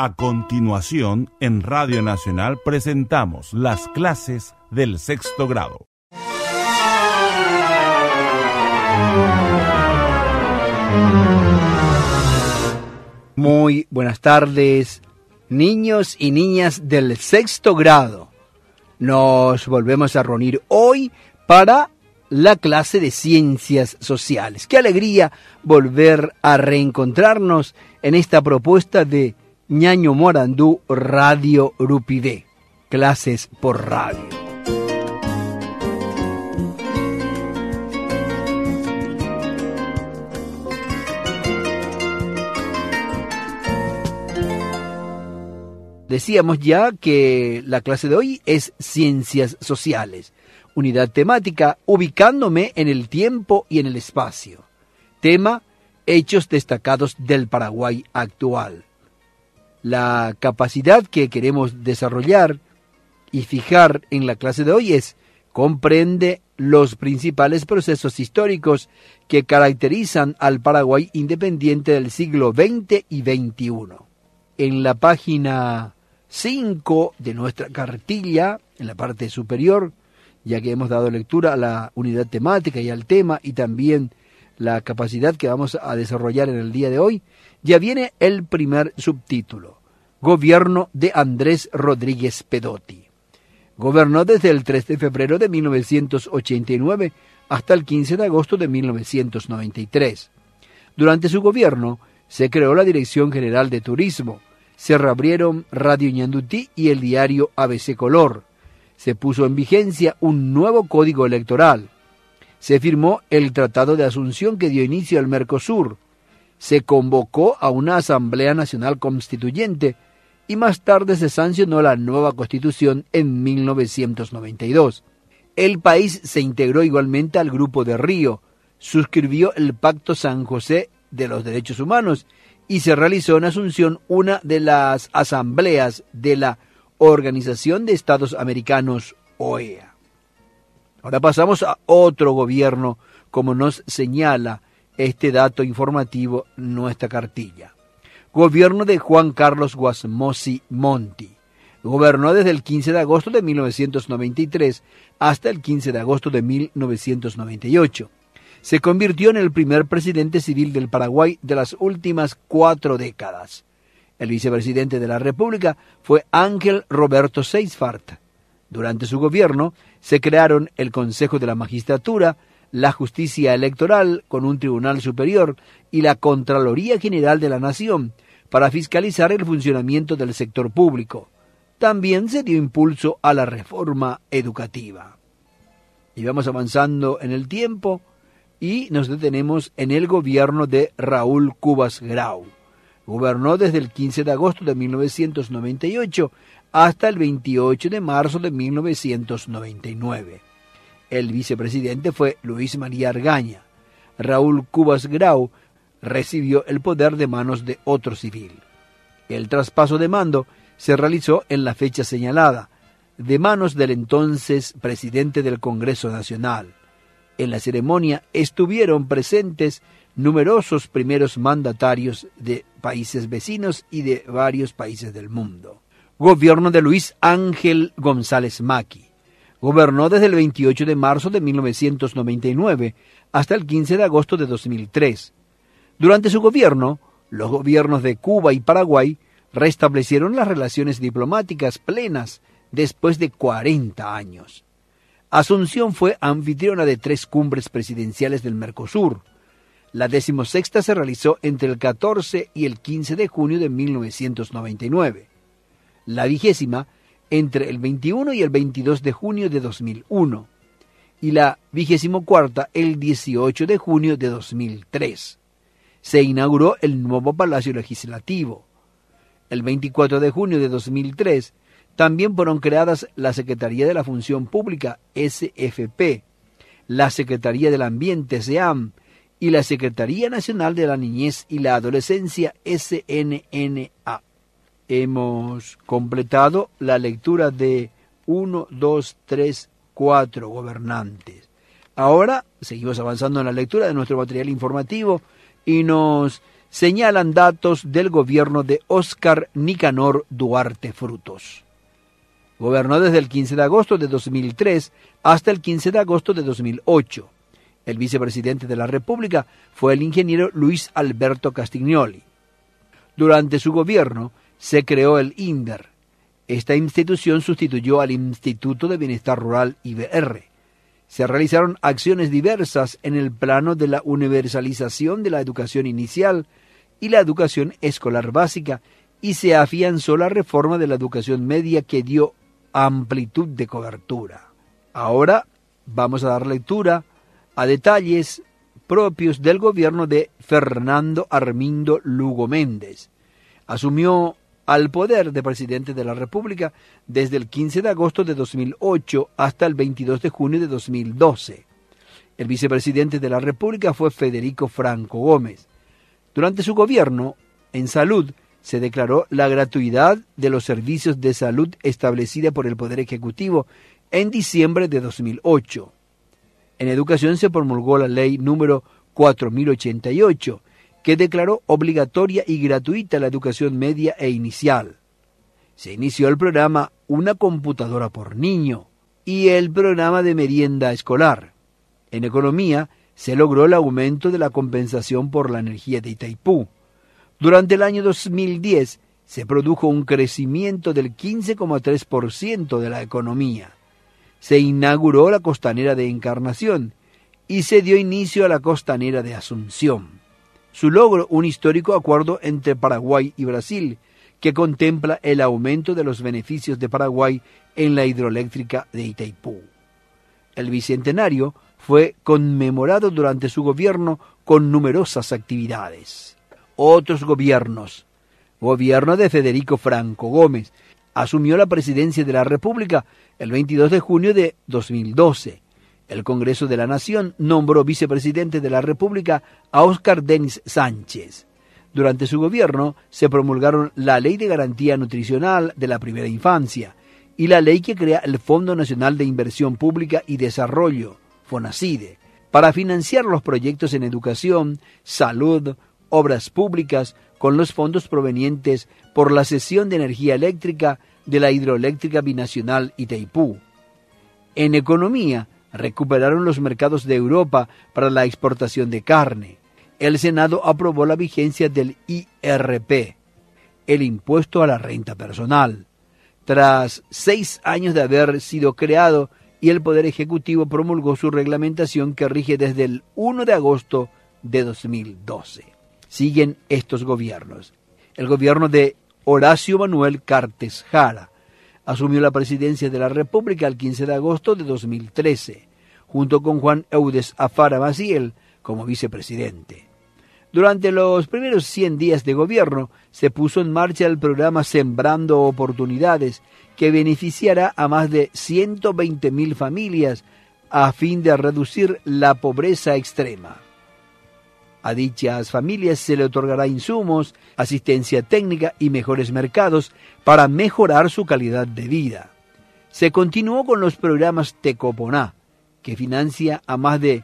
A continuación, en Radio Nacional presentamos las clases del sexto grado. Muy buenas tardes, niños y niñas del sexto grado. Nos volvemos a reunir hoy para la clase de Ciencias Sociales. Qué alegría volver a reencontrarnos en esta propuesta de Ñaño Morandú Radio Rupidé, clases por radio. Decíamos ya que la clase de hoy es Ciencias Sociales, unidad temática ubicándome en el tiempo y en el espacio. Tema, hechos destacados del Paraguay actual. La capacidad que queremos desarrollar y fijar en la clase de hoy comprende los principales procesos históricos que caracterizan al Paraguay independiente del siglo XX y XXI. En la página 5 de nuestra cartilla, en la parte superior, ya que hemos dado lectura a la unidad temática y al tema y también la capacidad que vamos a desarrollar en el día de hoy, ya viene el primer subtítulo, Gobierno de Andrés Rodríguez Pedotti. Gobernó desde el 3 de febrero de 1989 hasta el 15 de agosto de 1993. Durante su gobierno se creó la Dirección General de Turismo, se reabrieron Radio Ñandutí y el diario ABC Color. Se puso en vigencia un nuevo código electoral. Se firmó el Tratado de Asunción que dio inicio al Mercosur. Se convocó a una Asamblea Nacional Constituyente y más tarde se sancionó la nueva Constitución en 1992. El país se integró igualmente al Grupo de Río, suscribió el Pacto San José de los Derechos Humanos y se realizó en Asunción una de las asambleas de la Organización de Estados Americanos, OEA. Ahora pasamos a otro gobierno, como nos señala este dato informativo en nuestra cartilla. Gobierno de Juan Carlos Guasmosi Monti. Gobernó desde el 15 de agosto de 1993 hasta el 15 de agosto de 1998. Se convirtió en el primer presidente civil del Paraguay de las últimas 4 décadas. El vicepresidente de la República fue Ángel Roberto Seisfart. Durante su gobierno se crearon el Consejo de la Magistratura, la Justicia Electoral con un Tribunal Superior y la Contraloría General de la Nación para fiscalizar el funcionamiento del sector público. También se dio impulso a la reforma educativa. Y vamos avanzando en el tiempo y nos detenemos en el gobierno de Raúl Cubas Grau. Gobernó desde el 15 de agosto de 1998 hasta el 28 de marzo de 1999. El vicepresidente fue Luis María Argaña. Raúl Cubas Grau recibió el poder de manos de otro civil. El traspaso de mando se realizó en la fecha señalada, de manos del entonces presidente del Congreso Nacional. En la ceremonia estuvieron presentes numerosos primeros mandatarios de países vecinos y de varios países del mundo. Gobierno de Luis Ángel González Maqui. Gobernó desde el 28 de marzo de 1999 hasta el 15 de agosto de 2003. Durante su gobierno, los gobiernos de Cuba y Paraguay restablecieron las relaciones diplomáticas plenas después de 40 años. Asunción fue anfitriona de 3 cumbres presidenciales del Mercosur. La 16ª se realizó entre el 14 y el 15 de junio de 1999. La 20ª entre el 21 y el 22 de junio de 2001. Y la 24ª el 18 de junio de 2003. Se inauguró el nuevo Palacio Legislativo. El 24 de junio de 2003 también fueron creadas la Secretaría de la Función Pública, SFP, la Secretaría del Ambiente, SEAM, y la Secretaría Nacional de la Niñez y la Adolescencia, SNNA. Hemos completado la lectura de 1, 2, 3, 4 gobernantes. Ahora seguimos avanzando en la lectura de nuestro material informativo y nos señalan datos del gobierno de Óscar Nicanor Duarte Frutos. Gobernó desde el 15 de agosto de 2003 hasta el 15 de agosto de 2008. El vicepresidente de la República fue el ingeniero Luis Alberto Castiglioni. Durante su gobierno se creó el INDER. Esta institución sustituyó al Instituto de Bienestar Rural IBR. Se realizaron acciones diversas en el plano de la universalización de la educación inicial y la educación escolar básica, y se afianzó la reforma de la educación media que dio amplitud de cobertura. Ahora vamos a dar lectura a detalles propios del gobierno de Fernando Armindo Lugo Méndez. Asumió al poder de presidente de la República desde el 15 de agosto de 2008 hasta el 22 de junio de 2012. El vicepresidente de la República fue Federico Franco Gómez. Durante su gobierno, en salud, se declaró la gratuidad de los servicios de salud establecida por el Poder Ejecutivo en diciembre de 2008. En educación se promulgó la ley número 4088, que declaró obligatoria y gratuita la educación media e inicial. Se inició el programa Una computadora por niño y el programa de merienda escolar. En economía se logró el aumento de la compensación por la energía de Itaipú. Durante el año 2010 se produjo un crecimiento del 15,3% de la economía. Se inauguró la costanera de Encarnación y se dio inicio a la costanera de Asunción. Su logro, un histórico acuerdo entre Paraguay y Brasil, que contempla el aumento de los beneficios de Paraguay en la hidroeléctrica de Itaipú. El bicentenario fue conmemorado durante su gobierno con numerosas actividades. Otros gobiernos. Gobierno de Federico Franco Gómez. Asumió la presidencia de la República el 22 de junio de 2012. El Congreso de la Nación nombró vicepresidente de la República a Óscar Denis Sánchez. Durante su gobierno se promulgaron la Ley de Garantía Nutricional de la Primera Infancia y la ley que crea el Fondo Nacional de Inversión Pública y Desarrollo, FONACIDE, para financiar los proyectos en educación, salud, obras públicas, con los fondos provenientes por la cesión de energía eléctrica de la hidroeléctrica binacional Itaipú. En economía, recuperaron los mercados de Europa para la exportación de carne. El Senado aprobó la vigencia del IRP, el impuesto a la renta personal, tras 6 años de haber sido creado, y el Poder Ejecutivo promulgó su reglamentación que rige desde el 1 de agosto de 2012. Siguen estos gobiernos. El gobierno de Horacio Manuel Cartes Jara asumió la presidencia de la República el 15 de agosto de 2013, junto con Juan Eudes Afara Maciel como vicepresidente. Durante los primeros 100 días de gobierno se puso en marcha el programa Sembrando Oportunidades, que beneficiará a más de 120.000 familias a fin de reducir la pobreza extrema. A dichas familias se le otorgará insumos, asistencia técnica y mejores mercados para mejorar su calidad de vida. Se continuó con los programas Tecoponá, que financia a más de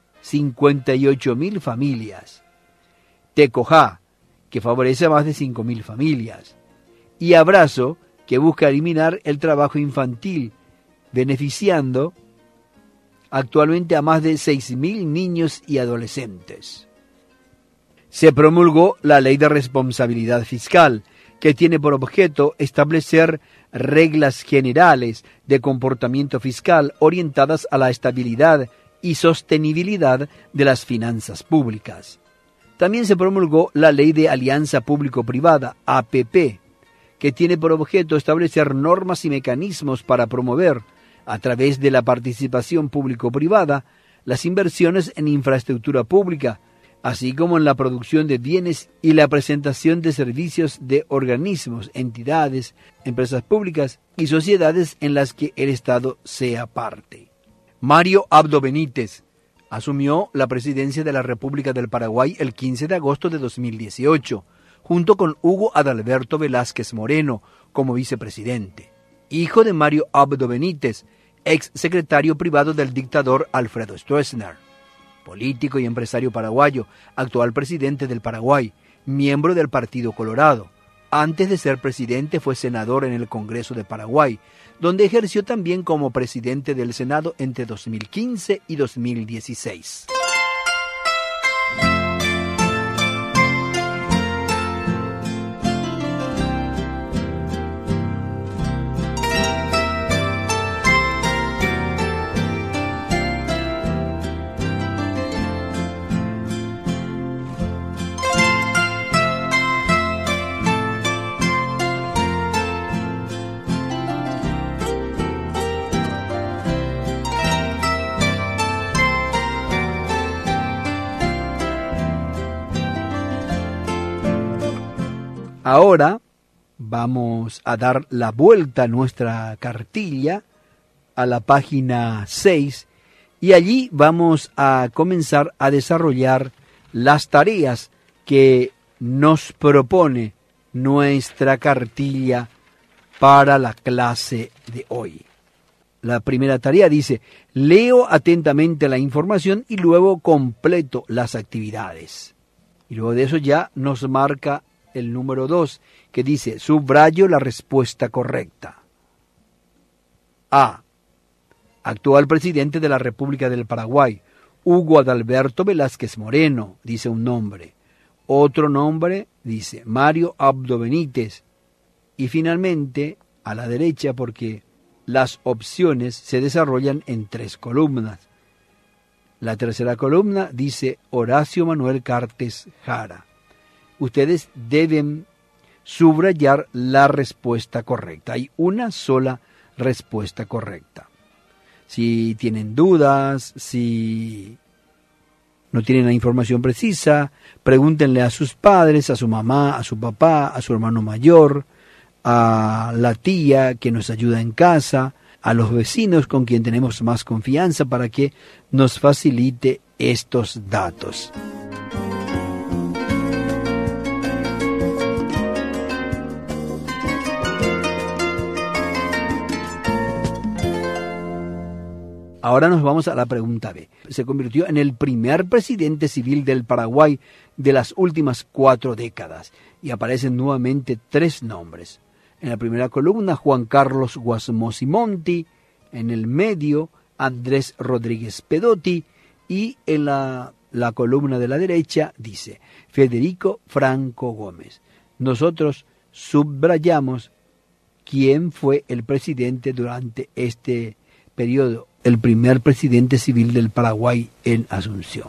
58.000 familias. Tecojá, que favorece a más de 5.000 familias. Y Abrazo, que busca eliminar el trabajo infantil, beneficiando actualmente a más de 6.000 niños y adolescentes. Se promulgó la Ley de Responsabilidad Fiscal, que tiene por objeto establecer reglas generales de comportamiento fiscal orientadas a la estabilidad y sostenibilidad de las finanzas públicas. También se promulgó la Ley de Alianza Público-Privada, APP, que tiene por objeto establecer normas y mecanismos para promover, a través de la participación público-privada, las inversiones en infraestructura pública, así como en la producción de bienes y la presentación de servicios de organismos, entidades, empresas públicas y sociedades en las que el Estado sea parte. Mario Abdo Benítez asumió la presidencia de la República del Paraguay el 15 de agosto de 2018, junto con Hugo Adalberto Velázquez Moreno como vicepresidente. Hijo de Mario Abdo Benítez, ex secretario privado del dictador Alfredo Stroessner. Político y empresario paraguayo, actual presidente del Paraguay, miembro del Partido Colorado. Antes de ser presidente fue senador en el Congreso de Paraguay, donde ejerció también como presidente del Senado entre 2015 y 2016. Ahora vamos a dar la vuelta a nuestra cartilla a la página 6 y allí vamos a comenzar a desarrollar las tareas que nos propone nuestra cartilla para la clase de hoy. La primera tarea dice: leo atentamente la información y luego completo las actividades. Y luego de eso ya nos marca el número 2, que dice: subrayo la respuesta correcta. A. Actual presidente de la República del Paraguay, Hugo Adalberto Velázquez Moreno, dice un nombre. Otro nombre dice Mario Abdo Benítez. Y finalmente, a la derecha, porque las opciones se desarrollan en 3 columnas. La tercera columna dice Horacio Manuel Cartes Jara. Ustedes deben subrayar la respuesta correcta. Hay una sola respuesta correcta. Si tienen dudas, si no tienen la información precisa, pregúntenle a sus padres, a su mamá, a su papá, a su hermano mayor, a la tía que nos ayuda en casa, a los vecinos con quien tenemos más confianza para que nos facilite estos datos. Ahora nos vamos a la pregunta B. Se convirtió en el primer presidente civil del Paraguay de las últimas 4 décadas y aparecen nuevamente 3 nombres. En la primera columna, Juan Carlos Guasmosi Monti; en el medio, Andrés Rodríguez Pedotti; y en la columna de la derecha dice Federico Franco Gómez. Nosotros subrayamos quién fue el presidente durante este periodo, el primer presidente civil del Paraguay en Asunción.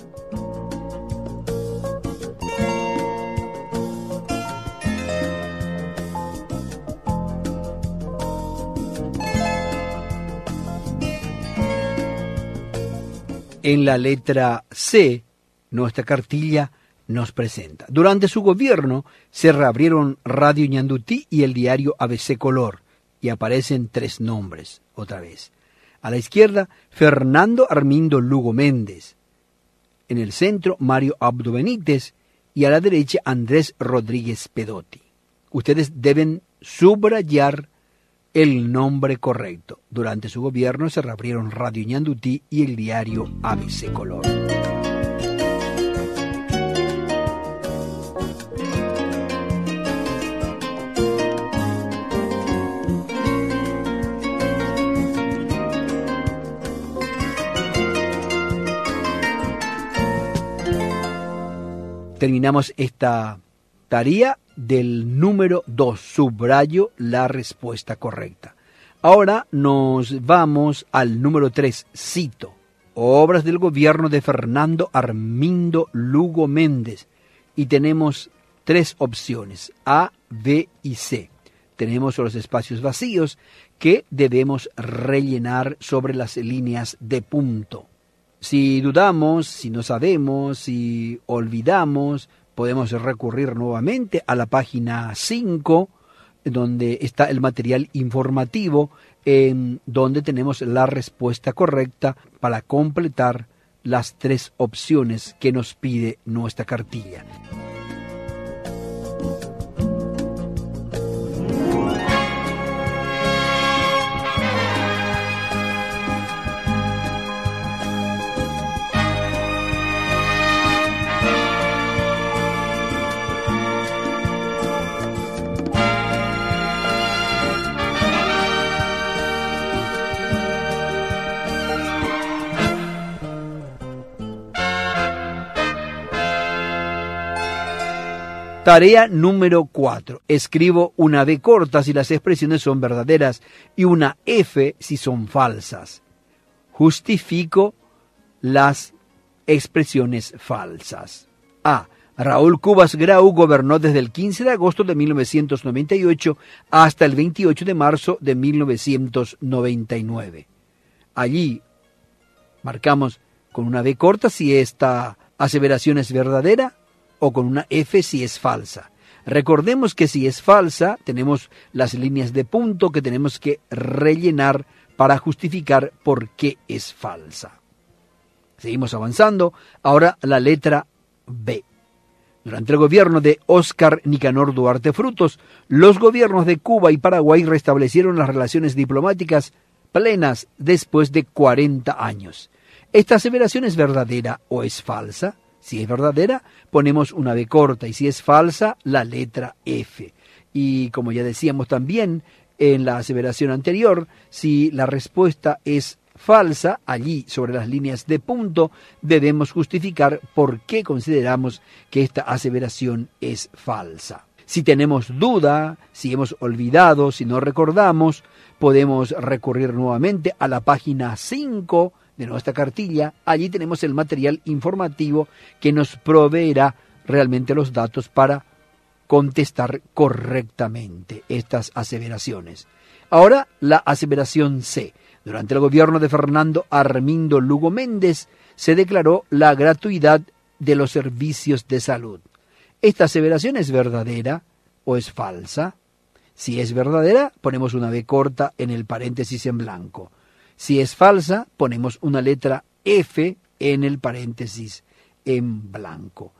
En la letra C, nuestra cartilla nos presenta: durante su gobierno se reabrieron Radio Ñandutí y el diario ABC Color, y aparecen 3 nombres otra vez. A la izquierda, Fernando Armindo Lugo Méndez. En el centro, Mario Abdo Benítez. Y a la derecha, Andrés Rodríguez Pedotti. Ustedes deben subrayar el nombre correcto. Durante su gobierno se reabrieron Radio Ñandutí y el diario ABC Color. Terminamos esta tarea del número 2, subrayo la respuesta correcta. Ahora nos vamos al número 3, cito: obras del gobierno de Fernando Armindo Lugo Méndez. Y tenemos 3 opciones, A, B y C. Tenemos los espacios vacíos que debemos rellenar sobre las líneas de punto. Si dudamos, si no sabemos, si olvidamos, podemos recurrir nuevamente a la página 5, donde está el material informativo, en donde tenemos la respuesta correcta para completar las 3 opciones que nos pide nuestra cartilla. Tarea número 4. Escribo una B corta si las expresiones son verdaderas y una F si son falsas. Justifico las expresiones falsas. A. Raúl Cubas Grau gobernó desde el 15 de agosto de 1998 hasta el 28 de marzo de 1999. Allí marcamos con una B corta si esta aseveración es verdadera o con una F si es falsa. Recordemos que si es falsa, tenemos las líneas de punto que tenemos que rellenar para justificar por qué es falsa. Seguimos avanzando. Ahora la letra B. Durante el gobierno de Óscar Nicanor Duarte Frutos, los gobiernos de Cuba y Paraguay restablecieron las relaciones diplomáticas plenas después de 40 años. ¿Esta aseveración es verdadera o es falsa? Si es verdadera, ponemos una B corta y si es falsa, la letra F. Y como ya decíamos también en la aseveración anterior, si la respuesta es falsa, allí sobre las líneas de punto debemos justificar por qué consideramos que esta aseveración es falsa. Si tenemos duda, si hemos olvidado, si no recordamos, podemos recurrir nuevamente a la página 5 de nuestra cartilla. Allí tenemos el material informativo que nos proveerá realmente los datos para contestar correctamente estas aseveraciones. Ahora la aseveración C. Durante el gobierno de Fernando Armindo Lugo Méndez se declaró la gratuidad de los servicios de salud. ¿Esta aseveración es verdadera o es falsa? Si es verdadera, ponemos una B corta en el paréntesis en blanco. Si es falsa, ponemos una letra F en el paréntesis en blanco.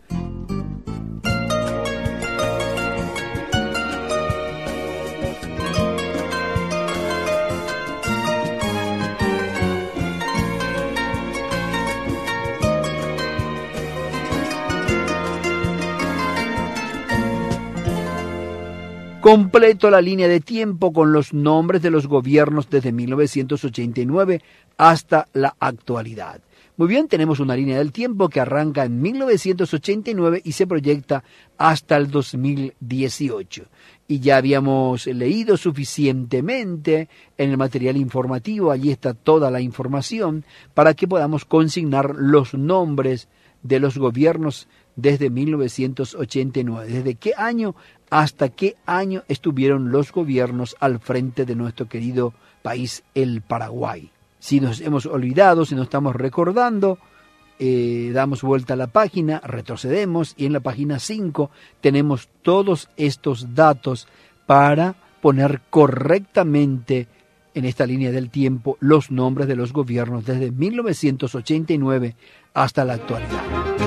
Completo la línea de tiempo con los nombres de los gobiernos desde 1989 hasta la actualidad. Muy bien, tenemos una línea del tiempo que arranca en 1989 y se proyecta hasta el 2018. Y ya habíamos leído suficientemente en el material informativo, allí está toda la información para que podamos consignar los nombres de los gobiernos desde 1989. ¿Desde qué año hasta qué año estuvieron los gobiernos al frente de nuestro querido país, el Paraguay? Si nos hemos olvidado, si no estamos recordando, damos vuelta a la página, retrocedemos y en la página 5 tenemos todos estos datos para poner correctamente en esta línea del tiempo los nombres de los gobiernos desde 1989 hasta la actualidad.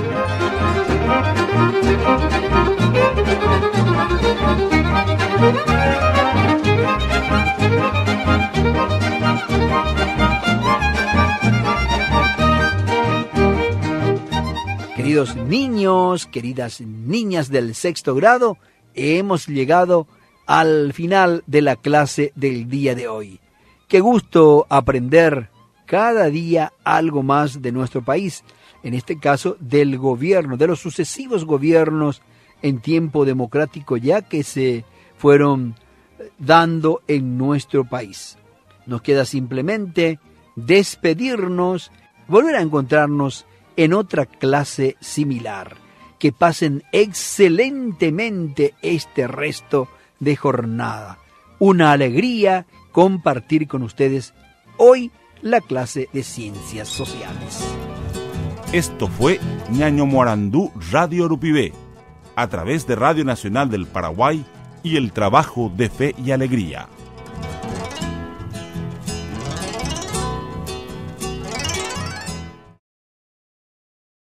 Queridos niños, queridas niñas del sexto grado, hemos llegado al final de la clase del día de hoy. Qué gusto aprender cada día algo más de nuestro país, en este caso del gobierno, de los sucesivos gobiernos en tiempo democrático ya que se fueron dando en nuestro país. Nos queda simplemente despedirnos, volver a encontrarnos en otra clase similar. Que pasen excelentemente este resto de jornada. Una alegría compartir con ustedes hoy la clase de Ciencias Sociales. Esto fue Ñaño Morandú Radio Urupibé, a través de Radio Nacional del Paraguay y el trabajo de fe y alegría.